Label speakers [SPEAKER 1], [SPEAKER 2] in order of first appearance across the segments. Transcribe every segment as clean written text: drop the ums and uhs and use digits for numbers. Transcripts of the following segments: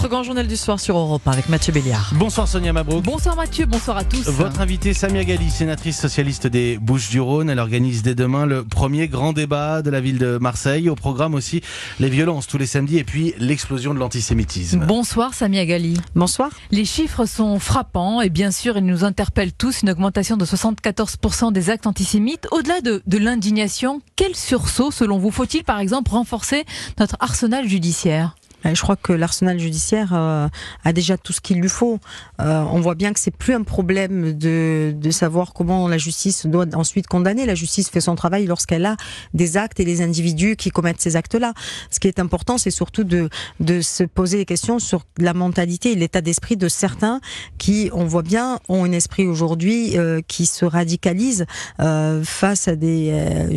[SPEAKER 1] grand journal du soir sur Europe 1 avec Mathieu Béliard.
[SPEAKER 2] Bonsoir Sonia Mabrouk.
[SPEAKER 1] Bonsoir Mathieu, bonsoir à tous.
[SPEAKER 2] Votre invitée Samia Ghali, sénatrice socialiste des Bouches-du-Rhône, elle organise dès demain le premier grand débat de la ville de Marseille. Au programme aussi les violences tous les samedis et puis l'explosion de l'antisémitisme.
[SPEAKER 1] Bonsoir Samia Ghali.
[SPEAKER 3] Bonsoir.
[SPEAKER 1] Les chiffres sont frappants et bien sûr ils nous interpellent tous. Une augmentation de 74% des actes antisémites. Au-delà de l'indignation, quel sursaut selon vous? Faut-il par exemple renforcer notre arsenal judiciaire?
[SPEAKER 3] Je crois que l'arsenal judiciaire a déjà tout ce qu'il lui faut. On voit bien que c'est plus un problème de savoir comment la justice doit ensuite condamner. La justice fait son travail lorsqu'elle a des actes et les individus qui commettent ces actes-là. Ce qui est important, c'est surtout de se poser des questions sur la mentalité et l'état d'esprit de certains qui, on voit bien, ont un esprit aujourd'hui qui se radicalise face à des,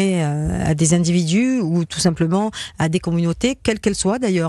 [SPEAKER 3] à des individus ou tout simplement à des communautés, quelles qu'elles soient d'ailleurs.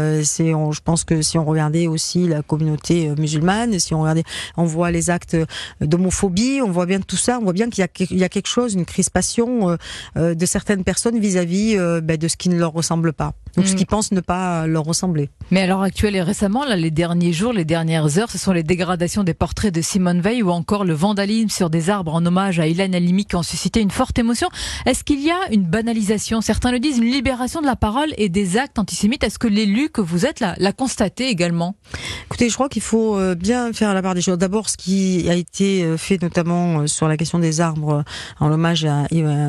[SPEAKER 3] Je pense que si on regardait aussi la communauté musulmane, si on voit les actes d'homophobie, on voit bien tout ça, on voit bien qu'il y a quelque chose, une crispation de certaines personnes vis-à-vis de ce qui ne leur ressemble pas. Donc ce qu'ils pensent ne pas leur ressembler.
[SPEAKER 1] Mais à l'heure actuelle et récemment, là, les derniers jours, les dernières heures, ce sont les dégradations des portraits de Simone Veil ou encore le vandalisme sur des arbres en hommage à Ilan Halimi qui ont suscité une forte émotion. Est-ce qu'il y a une banalisation? Certains le disent, une libération de la parole et des actes antisémites. Est-ce que l'élu que vous êtes l'a constaté également?
[SPEAKER 3] Écoutez, je crois qu'il faut bien faire la part des choses. D'abord, ce qui a été fait notamment sur la question des arbres en hommage à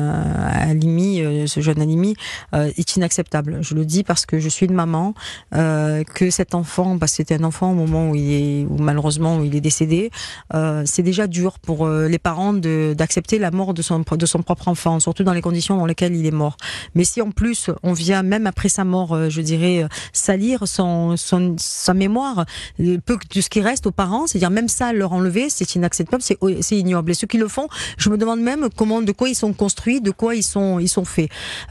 [SPEAKER 3] Halimi, ce jeune Halimi, est inacceptable. Je le dis parce que je suis une maman, que cet enfant, parce que c'était un enfant au moment où malheureusement il est décédé, c'est déjà dur pour les parents d'accepter la mort de son propre enfant, surtout dans les conditions dans lesquelles il est mort. Mais si en plus on vient même après sa mort, salir sa mémoire, peu de ce qui reste aux parents, c'est-à-dire même ça leur enlever, c'est inacceptable, c'est ignoble. Et ceux qui le font, je me demande même de quoi ils sont construits, de quoi ils sont faits.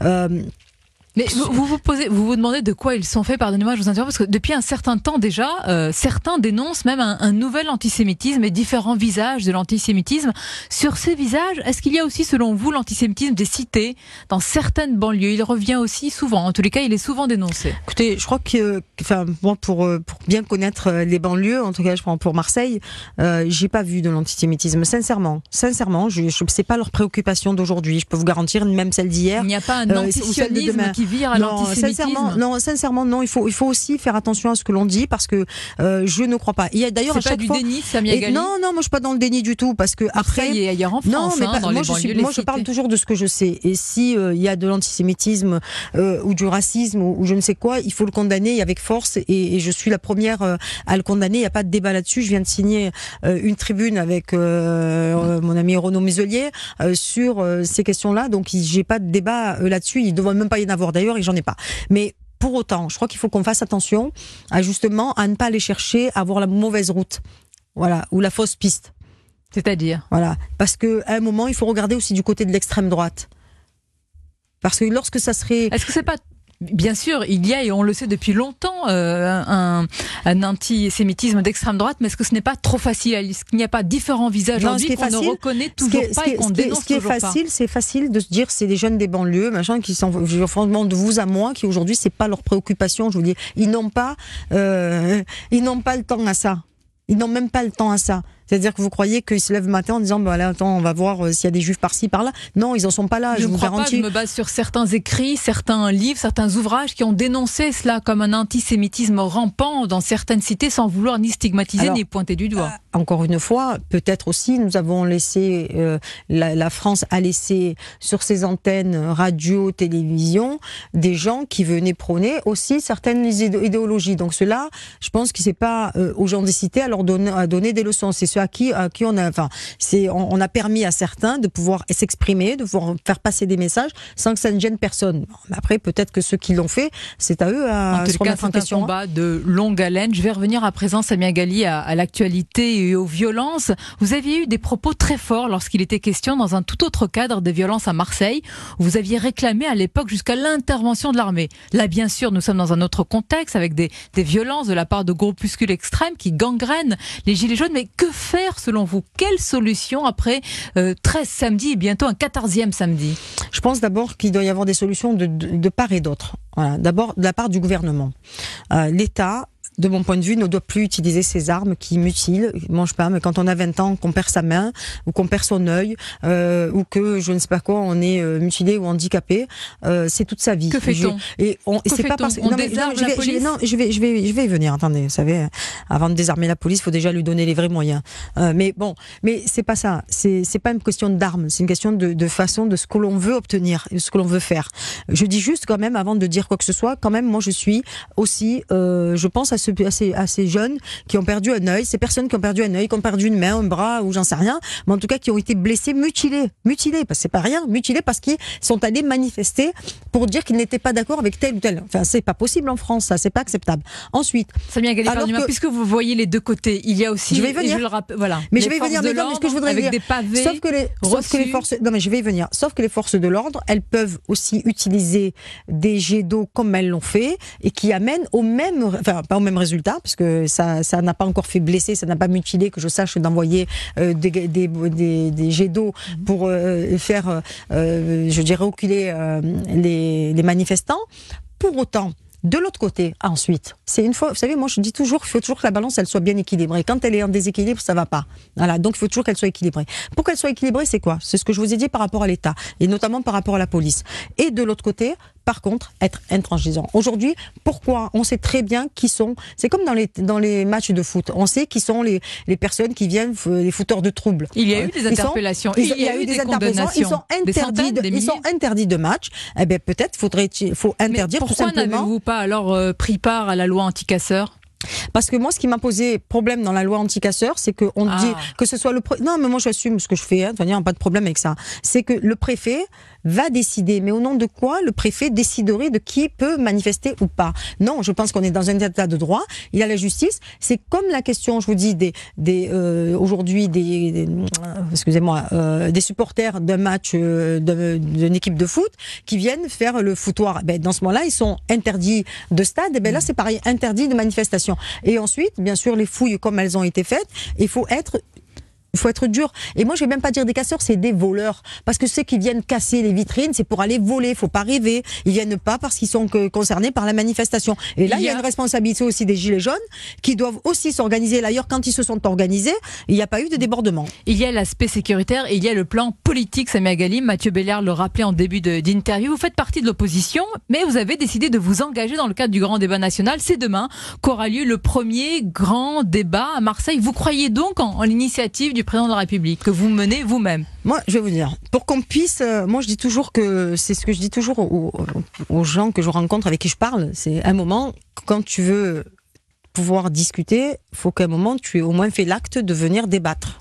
[SPEAKER 1] Mais vous vous demandez de quoi ils sont faits, pardonnez-moi, je vous interromps, parce que depuis un certain temps déjà, certains dénoncent même un nouvel antisémitisme et différents visages de l'antisémitisme. Sur ces visages, est-ce qu'il y a aussi, selon vous, l'antisémitisme des cités dans certaines banlieues? Il revient aussi souvent, en tous les cas, il est souvent dénoncé.
[SPEAKER 3] Écoutez, je crois que, moi, pour bien connaître les banlieues, en tout cas, je prends pour Marseille, j'ai pas vu de l'antisémitisme, sincèrement, je sais pas leur préoccupation d'aujourd'hui. Je peux vous garantir, même celle d'hier.
[SPEAKER 1] Il n'y a pas un antisionisme qui vire à l'antisémitisme.
[SPEAKER 3] Sincèrement, non. Il faut aussi faire attention à ce que l'on dit parce que je ne crois pas. Il y a d'ailleurs
[SPEAKER 1] c'est à chaque fois. C'est pas du déni, Samia Ghali.
[SPEAKER 3] Non, moi je suis pas dans le déni du tout parce que après.
[SPEAKER 1] Et ailleurs en France,
[SPEAKER 3] non, mais
[SPEAKER 1] dans les banlieues,
[SPEAKER 3] moi je parle toujours de ce que je sais. Et si il y a de l'antisémitisme ou du racisme ou je ne sais quoi, il faut le condamner avec force et je suis la première à le condamner. Il n'y a pas de débat là-dessus. Je viens de signer une tribune avec mon ami Renaud Muselier sur ces questions-là. Donc j'ai pas de débat là-dessus. Il ne devrait même pas y en avoir d'ailleurs et j'en ai pas. Mais pour autant, je crois qu'il faut qu'on fasse attention à ne pas aller chercher à avoir la mauvaise route. Voilà, ou la fausse piste.
[SPEAKER 1] C'est-à-dire?
[SPEAKER 3] Voilà, parce que à un moment, il faut regarder aussi du côté de l'extrême droite. Parce que lorsque ça serait...
[SPEAKER 1] Est-ce que c'est pas... Bien sûr, il y a, et on le sait depuis longtemps, un antisémitisme d'extrême droite, mais est-ce que ce n'est pas trop facile? Est-ce qu'il n'y a pas différents visages aujourd'hui qu'on ne reconnaît toujours pas et qu'on dénonce toujours pas?
[SPEAKER 3] C'est facile de se dire c'est des jeunes des banlieues, machin, qui sont, franchement, de vous à moi, qui aujourd'hui, c'est pas leur préoccupation, je vous dis, ils n'ont pas le temps à ça. Ils n'ont même pas le temps à ça. C'est-à-dire que vous croyez qu'ils se lèvent le matin en disant attends, on va voir s'il y a des juifs par-ci, par-là. Non, ils en sont pas là, je vous garantis.
[SPEAKER 1] Je me base sur certains écrits, certains livres, certains ouvrages qui ont dénoncé cela comme un antisémitisme rampant dans certaines cités sans vouloir ni stigmatiser ni pointer du doigt.
[SPEAKER 3] Encore une fois, peut-être aussi nous avons laissé, la France a laissé sur ses antennes radio, télévision, des gens qui venaient prôner aussi certaines idéologies. Donc cela, je pense que c'est pas aux gens des cités à donner des leçons. C'est ceux à qui on a permis à certains de pouvoir s'exprimer, de pouvoir faire passer des messages sans que ça ne gêne personne. Mais après, peut-être que ceux qui l'ont fait, c'est à eux à se remettre en question.
[SPEAKER 1] C'est un combat de longue haleine. Je vais revenir à présent, Samia Ghali, à l'actualité et aux violences. Vous aviez eu des propos très forts lorsqu'il était question, dans un tout autre cadre, des violences à Marseille. Vous aviez réclamé à l'époque jusqu'à l'intervention de l'armée. Là, bien sûr, nous sommes dans un autre contexte, avec des violences de la part de groupuscules extrêmes qui gangrènent les gilets jaunes. Mais que faire selon vous? Quelle solution après 13 samedis et bientôt un 14e samedi?
[SPEAKER 3] Je pense d'abord qu'il doit y avoir des solutions de part et d'autre. Voilà. D'abord, de la part du gouvernement. L'État de mon point de vue, ne doit plus utiliser ces armes qui mutilent. Moi, je sais pas, mais quand on a 20 ans, qu'on perd sa main, ou qu'on perd son œil, ou que, je ne sais pas quoi, on est mutilé ou handicapé, c'est toute sa vie.
[SPEAKER 1] Que fait-on?
[SPEAKER 3] C'est pas parce que...
[SPEAKER 1] On désarme la police?
[SPEAKER 3] Je vais y venir. Attendez, vous savez, avant de désarmer la police, il faut déjà lui donner les vrais moyens. Mais c'est pas ça. C'est pas une question d'armes, c'est une question de façon de ce que l'on veut obtenir, ce que l'on veut faire. Je dis juste quand même, avant de dire quoi que ce soit, quand même, moi je suis aussi, je pense à ces jeunes qui ont perdu un œil, ces personnes qui ont perdu un œil, qui ont perdu une main, un bras, ou j'en sais rien, mais en tout cas qui ont été blessés, mutilés, parce que c'est pas rien, mutilés parce qu'ils sont allés manifester pour dire qu'ils n'étaient pas d'accord avec tel ou tel. Enfin, c'est pas possible en France, ça, c'est pas acceptable. Ensuite,
[SPEAKER 1] Samia Ghali, puisque vous voyez les deux côtés, il y a aussi,
[SPEAKER 3] je vais y venir.
[SPEAKER 1] Voilà,
[SPEAKER 3] mais je vais y venir, mais ce que je voudrais dire,
[SPEAKER 1] des pavés,
[SPEAKER 3] sauf que les forces, non mais je vais y venir, sauf que les forces de l'ordre, elles peuvent aussi utiliser des jets d'eau comme elles l'ont fait et qui amènent au même, enfin pas au même résultat, parce que ça n'a pas encore fait blesser, ça n'a pas mutilé, que je sache, d'envoyer des jets d'eau pour faire, je dirais, reculer les manifestants. Pour autant, de l'autre côté, ensuite, c'est une fois, vous savez, moi je dis toujours qu'il faut toujours que la balance elle soit bien équilibrée. Quand elle est en déséquilibre, ça va pas. Voilà, donc il faut toujours qu'elle soit équilibrée. Pour qu'elle soit équilibrée, c'est quoi? C'est ce que je vous ai dit par rapport à l'État et notamment par rapport à la police. Et de l'autre côté, par contre, être intransigeant. Aujourd'hui, pourquoi? On sait très bien qui sont. C'est comme dans les matchs de foot. On sait qui sont les personnes qui viennent, les fouteurs de troubles.
[SPEAKER 1] Il y a eu des interpellations.
[SPEAKER 3] Il y a eu des interpellations. Ils sont interdits de match. Eh bien, peut-être faut interdire tout simplement.
[SPEAKER 1] Pourquoi n'avez-vous pas alors pris part à la loi anti-casseurs?
[SPEAKER 3] Parce que moi, ce qui m'a posé problème dans la loi anti-casseurs, c'est qu'on dit que ce soit non, mais moi j'assume ce que je fais, pas de problème avec ça. C'est que le préfet va décider, mais au nom de quoi le préfet déciderait de qui peut manifester ou pas? Non, je pense qu'on est dans un état de droit. Il y a la justice. C'est comme la question, je vous dis, aujourd'hui excusez-moi, des supporters d'un match d'une équipe de foot qui viennent faire le foutoir. Ben, dans ce moment-là, ils sont interdits de stade. Et ben là, c'est pareil, interdit de manifestation. Et ensuite, bien sûr, les fouilles comme elles ont été faites, il faut être dur. Et moi, je vais même pas dire des casseurs, c'est des voleurs. Parce que ceux qui viennent casser les vitrines, c'est pour aller voler. Faut pas rêver. Ils viennent pas parce qu'ils sont concernés par la manifestation. Et là, il y a une responsabilité aussi des Gilets jaunes qui doivent aussi s'organiser. D'ailleurs, quand ils se sont organisés, il n'y a pas eu de débordement.
[SPEAKER 1] Il y a l'aspect sécuritaire et il y a le plan politique, Samia Ghali. Mathieu Béliard le rappelait en début d'interview. Vous faites partie de l'opposition, mais vous avez décidé de vous engager dans le cadre du grand débat national. C'est demain qu'aura lieu le premier grand débat à Marseille. Vous croyez donc en l'initiative du président de la République, que vous menez vous-même?
[SPEAKER 3] Moi, je vais vous dire, pour qu'on puisse, moi je dis toujours que, c'est ce que je dis toujours aux gens que je rencontre, avec qui je parle, c'est un moment, quand tu veux pouvoir discuter, il faut qu'à un moment tu aies au moins fait l'acte de venir débattre.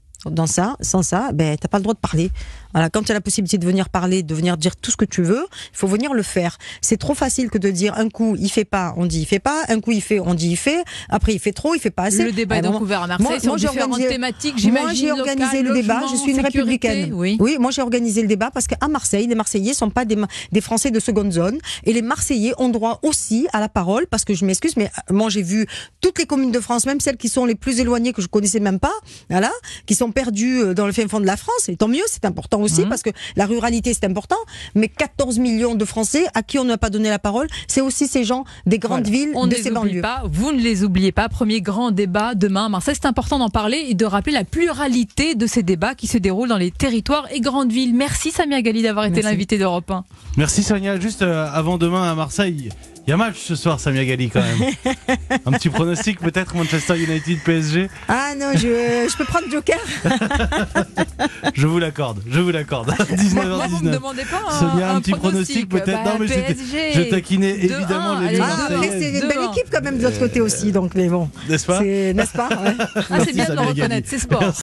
[SPEAKER 3] Sans ça, ben, t'as pas le droit de parler. Voilà, quand tu as la possibilité de venir parler, de venir dire tout ce que tu veux, il faut venir le faire. C'est trop facile que de dire un coup il fait pas, on dit il fait pas, un coup il fait, on dit il fait, après il fait trop, il fait pas assez.
[SPEAKER 1] Le débat est donc ouvert à Marseille sur différentes thématiques, j'imagine.
[SPEAKER 3] Moi j'ai organisé le débat, je suis une républicaine. Oui, moi j'ai organisé le débat parce qu'à Marseille, les Marseillais sont pas des Français de seconde zone et les Marseillais ont droit aussi à la parole, parce que je m'excuse, mais moi j'ai vu toutes les communes de France, même celles qui sont les plus éloignées que je connaissais même pas, voilà, qui sont perdues dans le fin fond de la France, et tant mieux, c'est important aussi, parce que la ruralité c'est important, mais 14 millions de Français à qui on n'a pas donné la parole, c'est aussi ces gens des grandes villes, de ces banlieues.
[SPEAKER 1] Vous ne les oubliez pas, premier grand débat demain à Marseille, c'est important d'en parler et de rappeler la pluralité de ces débats qui se déroulent dans les territoires et grandes villes. Merci Samia Ghali d'avoir été l'invitée d'Europe 1.
[SPEAKER 2] Merci Sonia, juste avant demain à Marseille, il y a match ce soir, Samia Ghali, quand même. Un petit pronostic peut-être, Manchester United PSG?
[SPEAKER 3] Ah non, je peux prendre Joker.
[SPEAKER 2] Je vous l'accorde. 19h19.
[SPEAKER 1] Moi, vous me demandez pas
[SPEAKER 2] Sonia, un petit pronostic peut-être. Non, mais je taquinais évidemment les Marseillais.
[SPEAKER 3] C'est une belle équipe quand même de l'autre côté aussi, donc mais bon.
[SPEAKER 2] N'est-ce pas?
[SPEAKER 3] N'est-ce pas? Ouais.
[SPEAKER 1] C'est bien de le reconnaître, c'est sport.